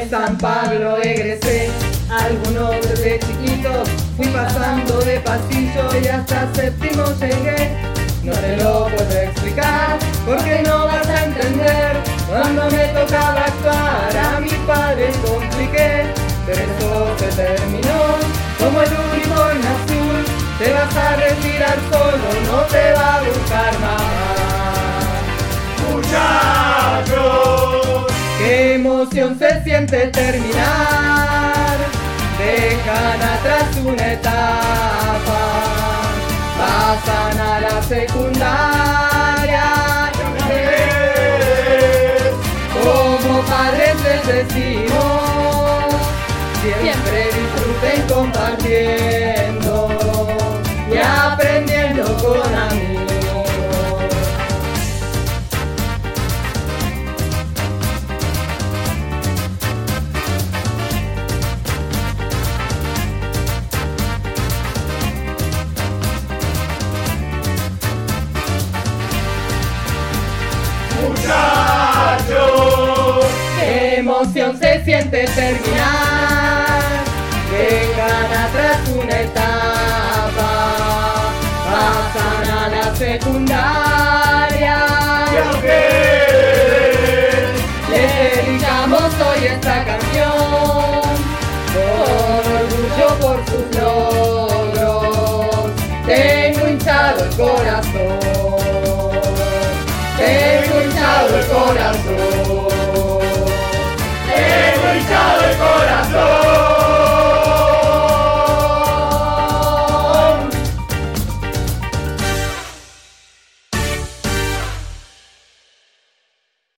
San Pablo egresé, algunos desde chiquito fui pasando de pasillo y hasta séptimo llegué. No te lo puedo explicar porque no vas a entender. Cuando me tocaba actuar a mis padres compliqué, pero eso se terminó como el uniforme azul. Te vas a retirar solo, no te va a buscar más. Muchachos, Qué emoción se siente terminar, dejan atrás una etapa, pasan a la secundaria. Como padres les decimos, siempre disfruten compartiendo y aprendiendo con amigos. muchachos, Qué emoción se siente terminar, dejan atrás una etapa, pasan a la secundaria. y aunque Les dedicamos hoy esta canción, con orgullo por sus logros, tengo hinchado el corazón, tengo hinchado el corazón.